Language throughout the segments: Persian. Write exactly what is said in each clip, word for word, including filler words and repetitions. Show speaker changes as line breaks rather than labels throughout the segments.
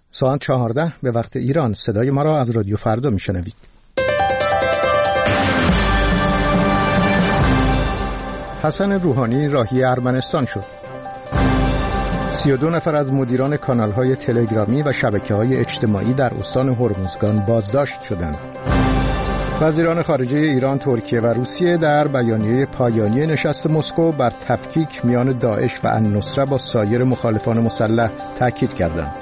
ساعت چهارده به وقت ایران. صدای ما را از رادیو فردا میشنوید. حسن روحانی راهی ارمنستان شد. سی و دو نفر از مدیران کانال‌های تلگرامی و شبکه‌های اجتماعی در استان هرمزگان بازداشت شدند. وزیران خارجه ایران، ترکیه و روسیه در بیانیه پایانی نشست مسکو بر تفکیک میان داعش و النصره با سایر مخالفان مسلح تاکید کردند.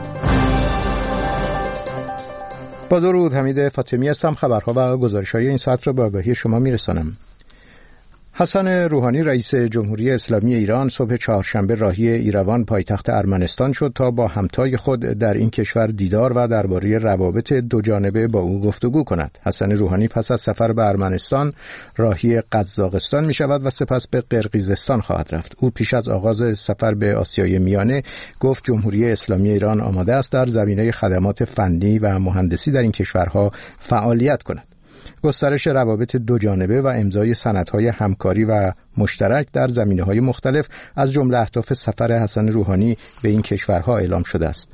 با درود، حمید فاطمی هستم. خبرها و گزارش‌های این ساعت را به آگاهی شما می‌رسانم. حسن روحانی رئیس جمهوری اسلامی ایران صبح چهارشنبه راهی ایروان پایتخت ارمنستان شد تا با همتای خود در این کشور دیدار و درباره روابط دوجانبه با او گفتگو کند. حسن روحانی پس از سفر به ارمنستان راهی قزاقستان می شود و سپس به قرقیزستان خواهد رفت. او پیش از آغاز سفر به آسیای میانه گفت جمهوری اسلامی ایران آماده است در زمینه خدمات فنی و مهندسی در این کشورها فعالیت کند. گسترش روابط دوجانبه و امضای سندهای همکاری و مشترک در زمینه‌های مختلف از جمله اهداف سفر حسن روحانی به این کشورها اعلام شده است.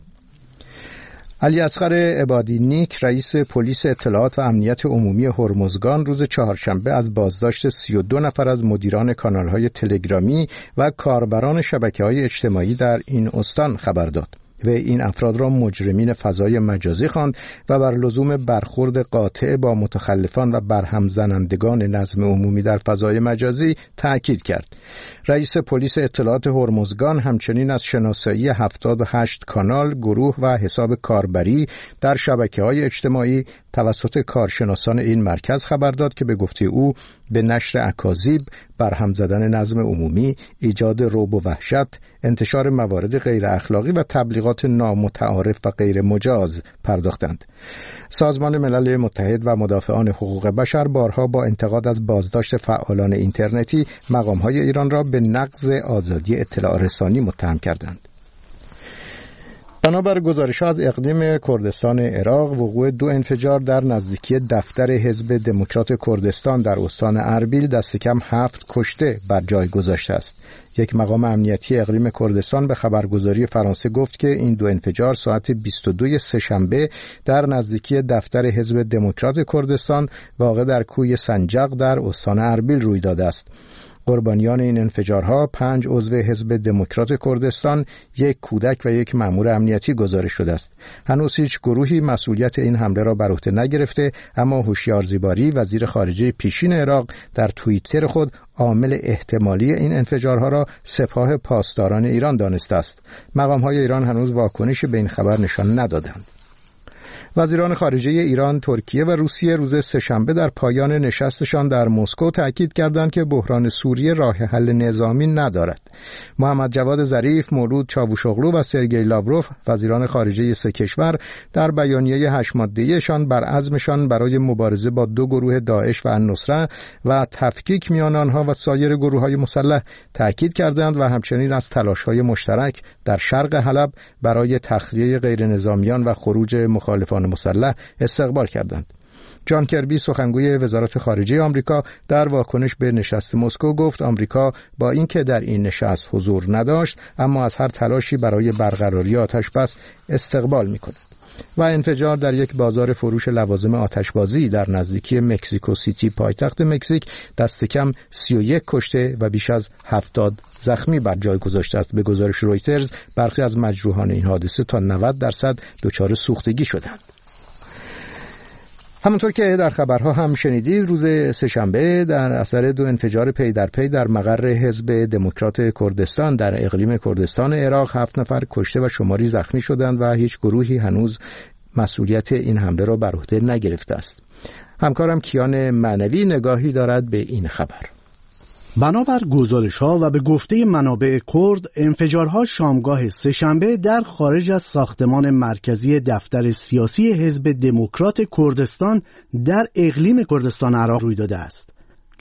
علی اصغر عبادی نیک رئیس پلیس اطلاعات و امنیت عمومی هرمزگان روز چهارشنبه از بازداشت سی و دو نفر از مدیران کانال‌های تلگرامی و کاربران شبکه‌های اجتماعی در این استان خبر داد و این افراد را مجرمین فضای مجازی خواند و بر لزوم برخورد قاطع با متخلفان و برهم زنندگان نظم عمومی در فضای مجازی تأکید کرد. رئیس پلیس اطلاعات هرمزگان همچنین از شناسایی هفتاد و هشت کانال، گروه و حساب کاربری در شبکه‌های اجتماعی توسط کارشناسان این مرکز خبر داد که به گفته او به نشر اکاذیب، برهم زدن نظم عمومی، ایجاد رعب و وحشت، انتشار موارد غیر اخلاقی و تبلیغات نامتعارف و غیر مجاز پرداختند. سازمان ملل متحد و مدافعان حقوق بشر بارها با انتقاد از بازداشت فعالان اینترنتی مقام‌های ایران را به نقض آزادی اطلاع رسانی متهم کردند. بنابر گزارش‌ها از اقلیم کردستان عراق، وقوع دو انفجار در نزدیکی دفتر حزب دموکرات کردستان در استان اربیل دست کم هفت کشته بر جای گذاشته است. یک مقام امنیتی اقلیم کردستان به خبرگزاری فرانسه گفت که این دو انفجار ساعت بیست و دو سه‌شنبه در نزدیکی دفتر حزب دموکرات کردستان واقع در کوی سنجق در استان اربیل روی داده است. قربانیان این انفجارها پنج عضو حزب دموکرات کردستان، یک کودک و یک مأمور امنیتی گزارش شده است. هنوز هیچ گروهی مسئولیت این حمله را بر عهده نگرفته، اما هوشیار زیباری وزیر خارجه پیشین عراق در توییتر خود عامل احتمالی این انفجارها را سپاه پاسداران ایران دانسته است. مقام‌های ایران هنوز واکنشی به این خبر نشان ندادند. وزیران خارجه ایران، ترکیه و روسیه روز سه‌شنبه در پایان نشستشان در مسکو تأکید کردند که بحران سوریه راه حل نظامی ندارد. محمد جواد ظریف، مولود چاوشوغلو و سرگئی لاوروف، وزیران خارجه سه کشور، در بیانیه هشت ماده‌ایشان بر عزمشان برای مبارزه با دو گروه داعش و النصره و تفکیک میان آنها و سایر گروه‌های مسلح تأکید کردند و همچنین از تلاش‌های مشترک در شرق حلب برای تخلیه غیرنظامیان و خروج مخالفان مسلح استقبال کردند. جان کربی، سخنگوی وزارت خارجه آمریکا، در واکنش به نشست مسکو گفت آمریکا با اینکه در این نشست حضور نداشت، اما از هر تلاشی برای برقراری آتشبس استقبال می‌کند. و انفجار در یک بازار فروش لوازم آتشبازی در نزدیکی مکزیکو سیتی پایتخت مکزیک دست کم سی و یک کشته و بیش از هفتاد زخمی بر جای گذاشته است. به گزارش رویترز برخی از مجروحان این حادثه تا نود درصد دچار سوختگی شدند. همونطور که در خبرها هم شنیدید، روز سه‌شنبه در اثر دو انفجار پی در پی در مقر حزب دموکرات کردستان در اقلیم کردستان عراق هفت نفر کشته و شماری زخمی شدند و هیچ گروهی هنوز مسئولیت این حمله را بر عهده نگرفته است. همکارم کیان معنوی نگاهی دارد به این خبر.
بنابر گزارش‌ها و به گفته منابع کرد، انفجارها شامگاه سه‌شنبه در خارج از ساختمان مرکزی دفتر سیاسی حزب دموکرات کردستان در اقلیم کردستان عراق روی داده است.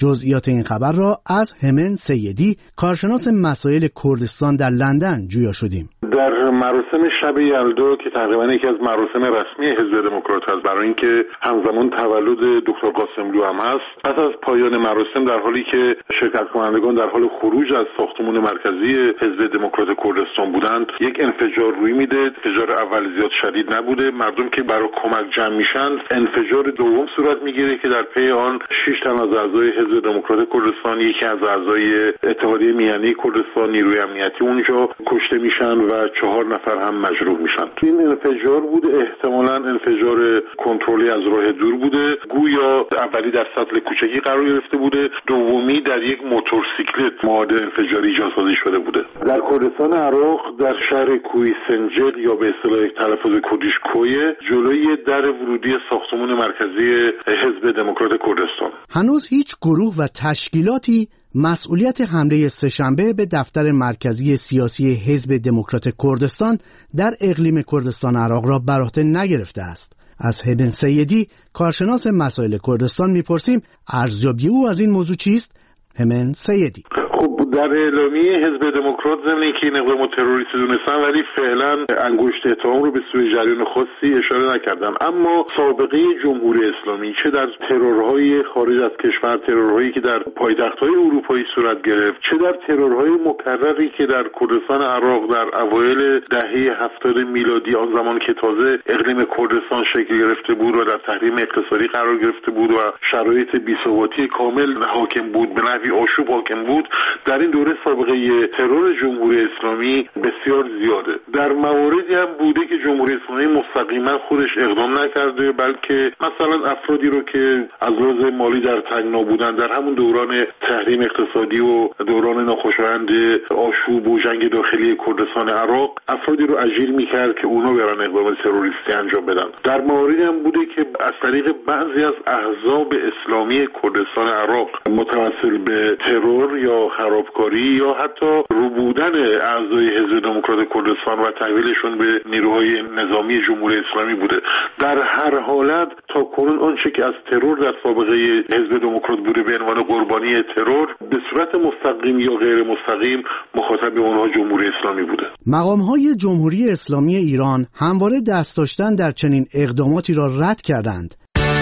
جزئیات این خبر را از همن سیدی، کارشناس مسائل کردستان در لندن جویا شدیم.
در مراسم شب یلدا که تقریبا یکی از مراسم رسمی حزب دموکرات هست، برای اینکه همزمان تولد دکتر قاسملو هم هست، پس از پایان مراسم در حالی که شرکت کنندگان در حال خروج از ساختمان مرکزی حزب دموکرات کردستان بودند، یک انفجار روی میده. انفجار اول زیاد شدید نبوده، مردم که برای کمک جمع میشن، انفجار دوم صورت میگیره که در پی آن شش تن از اعضای حزب دموکرات کردستان، یکی از اعضای اتحادیه میهنی کردستان، نیروی امنیتی اونجا کشته میشن و چهار نفر هم مجروح میشن. این انفجار بود احتمالاً انفجار کنترلی از راه دور بوده، گویا اولی در سطل کوچکی قرار گرفته بوده، دومی در یک موتورسیکلت ماده انفجاری جاسازی شده بوده. در کردستان عراق در شهر کوی سنجق یا به اصطلاح تلفظ کردیش کویه، جلوی در ورودی ساختمان مرکزی حزب دموکرات کردستان.
هنوز هیچ گروه و تشکیلاتی مسئولیت حمله سه‌شنبه به دفتر مرکزی سیاسی حزب دموکرات کردستان در اقلیم کردستان عراق را بر عهده نگرفته است. از همن سیدی، کارشناس مسائل کردستان، میپرسیم ارزیابی او از این موضوع چیست؟ همن سیدی:
در اعلامیه حزب دموکرات ضمن اینکه این اقدام تروریستی دونستن، ولی فعلا انگشت اتهام رو به سوی جریان خاصی اشاره نکردن. اما سابقه جمهوری اسلامی چه در ترورهای خارج از کشور، ترورهایی که در پایتخت‌های اروپایی صورت گرفت، چه در ترورهای مکرری که در کردستان عراق در اوایل دهه هفتاد میلادی، آن زمان که تازه اقلیم کردستان شکل گرفته بود و در تحریم اقتصادی قرار گرفته بود و شرایط بی‌ثباتی کامل حاکم بود، به نحوی آشوب حاکم بود، در این دوره سابقه ترور جمهوری اسلامی بسیار زیاده. در مواردی هم بوده که جمهوری اسلامی مستقیما خودش اقدام نکرده، بلکه مثلا افرادی رو که از لحاظ مالی در تنگنا بودن در همون دوران تحریم اقتصادی و دوران ناخوشایند آشوب و جنگ داخلی کردستان عراق، افرادی رو اجیر میکرد که اونا برن اقدام تروریستی انجام بدن. در مواردی هم بوده که از طریق بعضی از احزاب اسلامی کردستان عراق متوسل به ترور یا خرابکاری یا حتی ربودن اعضای حزب دموکرات کردستان و تحویلشون به نیروهای نظامی جمهوری اسلامی بوده. در هر حالت تا کنون آنچه که از ترور در سابقه حزب دموکرات بوده به عنوان قربانی ترور، به صورت مستقیم یا غیر مستقیم مخاطب اونها جمهوری اسلامی بوده.
مقام‌های جمهوری اسلامی ایران همواره دست داشتن در چنین اقداماتی را رد کردند.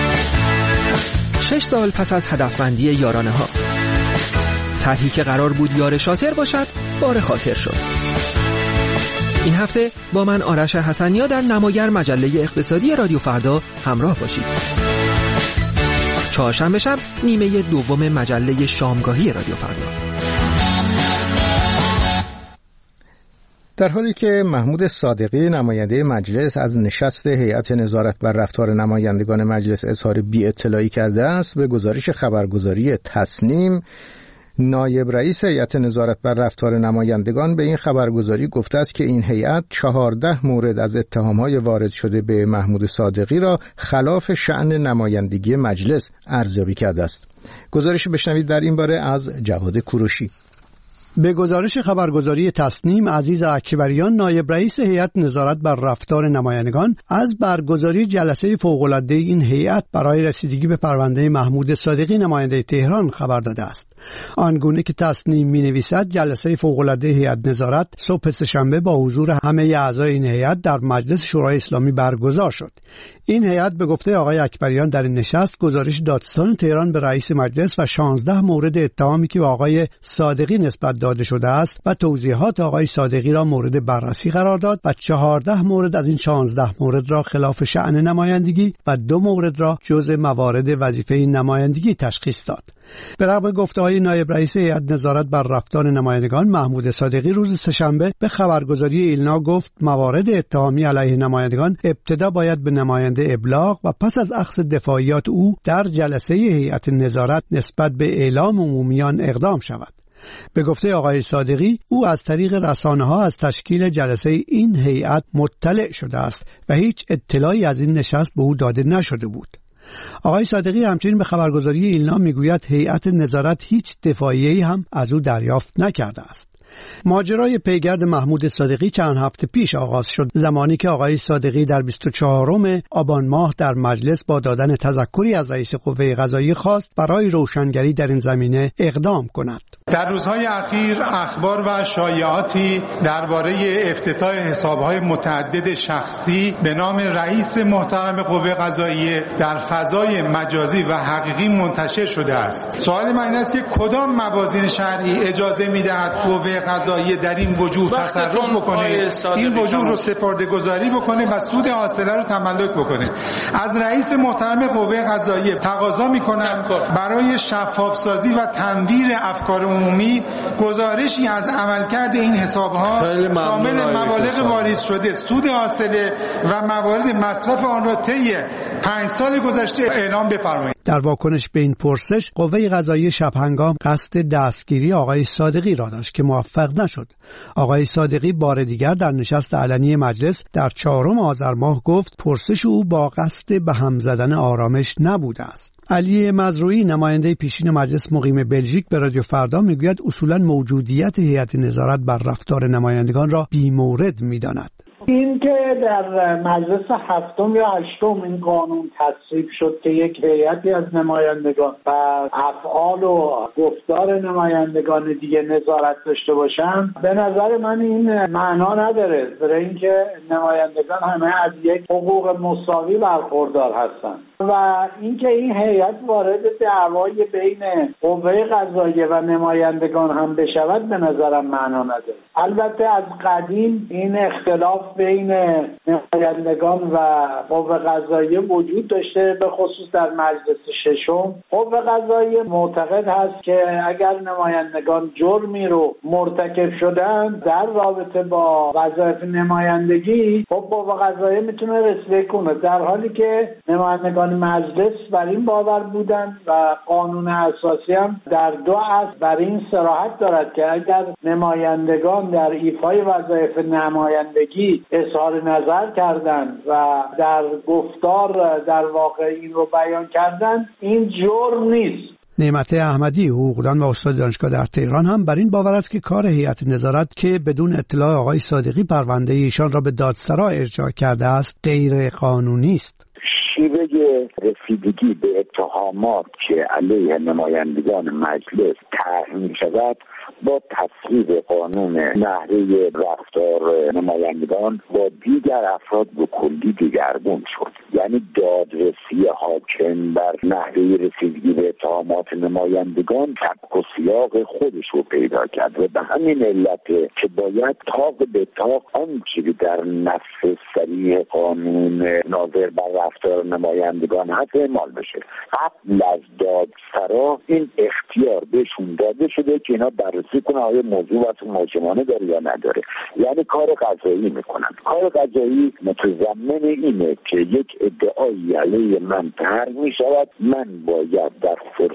شش سال پس از هدفمندی یارانه ها، طرحی که قرار بود یار شاطر باشد، بار خاطر شد. این هفته با من آرش حسنیا در نماگر مجله اقتصادی رادیو فردا همراه باشید. چهارشنبه شب نیمه دوم مجله شامگاهی رادیو فردا.
در حالی که محمود صادقی نماینده مجلس از نشست هیئت نظارت بر رفتار نمایندگان مجلس اظهار بی‌اطلاعی کرده است، به گزارش خبرگزاری تصنیم نایب رئیس هیئت نظارت بر رفتار نمایندگان به این خبرگزاری گفته است که این هیئت چهارده مورد از اتهام‌های وارد شده به محمود صادقی را خلاف شأن نمایندگی مجلس ارزیابی کرده است. گزارش بشنوید در این باره از جواد کوروشی.
به گزارش خبرگزاری تصنیم، عزیز اکبریان نایب رئیس هیئت نظارت بر رفتار نمایندگان از برگزاری جلسه فوق‌العاده این هیئت برای رسیدگی به پرونده محمود صادقی نماینده تهران خبر داده است. آنگونه که تصنیم می‌نویسد، جلسه فوق‌العاده هیئت نظارت صبح سه‌شنبه با حضور همه اعضای این هیئت در مجلس شورای اسلامی برگزار شد. این هیئت به گفته آقای اکبریان در این نشست گزارش دادستان تهران به رئیس مجلس و شانزده مورد اتهامی که به آقای صادقی نسبت داده شده است و توضیحات آقای صادقی را مورد بررسی قرار داد و چهارده مورد از این شانزده مورد را خلاف شأن نمایندگی و دو مورد را جزء موارد وظیفه نمایندگی تشخیص داد. به رغم گفته‌های نایب رئیس هیئت نظارت بر رفتار نمایندگان محمود صادقی روز سه‌شنبه به خبرگزاری ایلنا گفت موارد اتهامی علیه نمایندگان ابتدا باید به نماینده ابلاغ و پس از اخذ دفاعیات او در جلسه هیئت نظارت نسبت به اعلام عمومیان اقدام شود. به گفته آقای صادقی، او از طریق رسانه‌ها از تشکیل جلسه این هیئت مطلع شده است و هیچ اطلاعی از این نشست به او داده نشده بود. آقای صادقی همچنین به خبرگزاری ایلنا میگوید هیئت نظارت هیچ دفاعیه‌ای هم از او دریافت نکرده است. ماجرای پیگرد محمود صادقی چند هفته پیش آغاز شد، زمانی که آقای صادقی در بیست و چهارم آبان ماه در مجلس با دادن تذکری از رئیس قوه قضاییه خواست برای روشنگری در این زمینه اقدام کند.
در روزهای اخیر اخبار و شایعاتی درباره افتتاح حساب‌های متعدد شخصی به نام رئیس محترم قوه قضاییه در فضای مجازی و حقیقی منتشر شده است. سوال من این است که کدام موازین شرعی اجازه می‌دهد قوه قضاییه در این وجوه تصرف بکنه، این وجوه رو سپرده‌گذاری بکنه و سود حاصله رو تملک بکنه؟ از رئیس محترم قوه قضاییه تقاضا می‌کنم برای شفاف‌سازی و تنویر افکار عمومی گزارشی از عملکرد این حساب‌ها شامل مبالغ واریز شده، سود حاصله و موارد مصرف آن را طی پنج سال گذشته اعلام بفرمایید.
در واکنش به این پرسش قوه قضاییه شب هنگام قصد دستگیری آقای صادقی را داشت که موفق نشد. آقای صادقی بار دیگر در نشست علنی مجلس در چهارم آذر ماه گفت پرسش او با قصد به هم زدن آرامش نبوده است. علی مزروعی نماینده پیشین مجلس مقیم بلژیک به رادیو فردا میگوید اصولا موجودیت هیئت نظارت بر رفتار نمایندگان را بی‌مورد می‌داند.
این که در مجلس هفتم یا هشتم این قانون تصویب شد که یک هیئتی از نمایندگان و افعال و گفتار نمایندگان دیگه نظارت داشته باشن، به نظر من این معنا نداره، برای اینکه نمایندگان همه از یک حقوق مساوی برخوردار هستن و اینکه این هیئت وارد دعوای بین قوه قضاییه و نمایندگان هم بشود به نظرم معنا نداره. البته از قدیم این اختلاف بین نمایندگان و قوه قضاییه وجود داشته، به خصوص در مجلس ششم. قوه قضاییه معتقد هست که اگر نمایندگان جرمی رو مرتکب شدن در رابطه با وظایف نمایندگی، خب قوه قضاییه میتونه رسیدگی کنه، در حالی که نمایندگان مجلس بر این باور بودن و قانون اساسی هم در دو اصل بر این صراحت دارد که اگر نمایندگان در ایفای وظایف نمایندگی اظهار نظر کردند و در گفتار در واقع این رو بیان کردند، این جرم نیست.
نعمت احمدی حقوقدان و استاد دانشگاه در تهران هم بر این باور است که کار هیئت نظارت که بدون اطلاع آقای صادقی پرونده ایشان را به دادسرا ارجاع کرده است غیر قانونی است.
شیوه رسیدگی به اتهامات که علیه نمایندگان مجلس طرح می‌شود با تصویب قانون نحوه رفتار نمایندگان با دیگر افراد به کلی دیگرگون شد. یعنی دادرسی حاکم بر نحوه رسیدگی به اتهامات نمایندگان سبک و سیاق خودش رو پیدا کرد و به همین علت که باید تاق به تاق آنچه در نص صریح قانون ناظر بر رفتار نمایندگان هست اعمال بشه. قبل از دادسرا این اختیار بهشون داده شده که اینا بررسی کنه آیا موضوع واسه محاکمانه داره یا نداره، یعنی کار قضایی میکنن. کار قضایی متضمن اینه که یک ادعایی علیه من طرح میشود، من باید در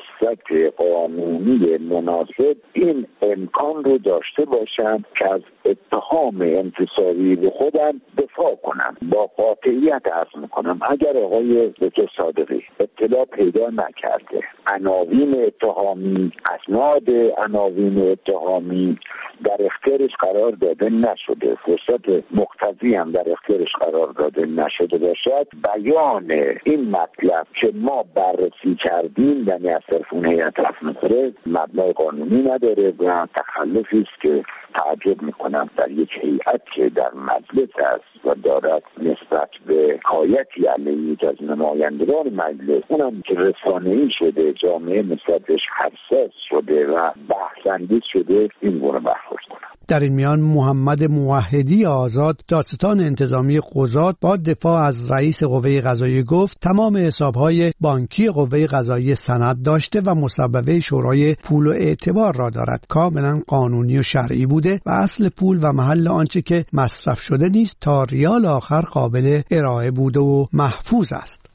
فرصت قانونی مناسب این امکان رو داشته باشم که از اتهام انتصابی به خودم دفاع کنم. با قاطعیت عرض میکنم اگر آقای دکتر صادقی اطلاع پیدا نکرده، عناوین اتهامی، اسناد عناوین اتهامی در اختیارش قرار داده نشده، فرصت مقتضی هم در اختیارش قرار داده نشده باشد، بیان این مطلب که ما بررسی کردیم یعنی از طرف اون هیئت رسمی مبنای قانونی نداره و تخلفی است که تعجب میکنم در یک هیئت که در مجلس است و دارد نسبت به حکایتی علیه از نمایندگان مجلس، اونم که رسانه‌ای شده، جامعه نسبتش حساس شده و بحث‌انگیز شده، این گونه برخورد کنم.
در این میان محمد موحدی آزاد دادستان انتظامی قضات با دفاع از رئیس قوه قضاییه گفت تمام حسابهای بانکی قوه قضاییه سند داشته و مصوبه شورای پول و اعتبار را دارد، کاملا قانونی و شرعی بوده و اصل پول و محل آنچه که مصرف شده نیست تا ریال آخر قابل ارائه بوده و محفوظ است.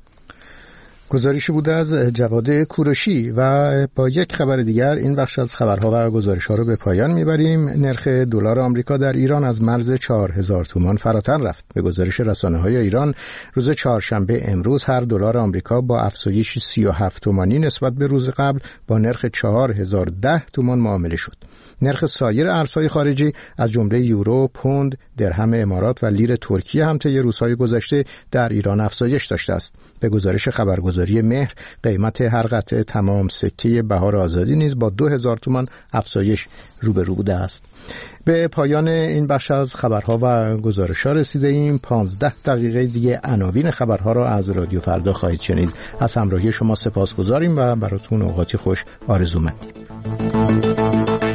گزارشی بوده از جواد کوروشی و با یک خبر دیگر این بخش از خبرها و گزارش‌ها رو به پایان میبریم. نرخ دلار آمریکا در ایران از مرز چهار هزار تومان فراتر رفت. به گزارش رسانه‌های ایران روز چهارشنبه امروز هر دلار آمریکا با افزایش سی و هفت تومانی نسبت به روز قبل با نرخ چهار هزار و ده تومان معامله شد. نرخ سایر ارزهای خارجی از جمله یورو، پوند، درهم امارات و لیر ترکیه هم طی روزهای گذشته در ایران افزایش داشته است. به گزارش خبرگزاری مهر، قیمت هر قطعه تمام سکه بهار آزادی نیز با دو هزار تومان افزایش روبرو بوده است. به پایان این بخش از خبرها و گزارش‌ها رسیده ایم. پانزده دقیقه دیگه عناوین خبرها را از رادیو فردا خواهید شنید. از همراهی شما سپاسگزاریم و براتون اوقاتی خوش آرزو مندیم.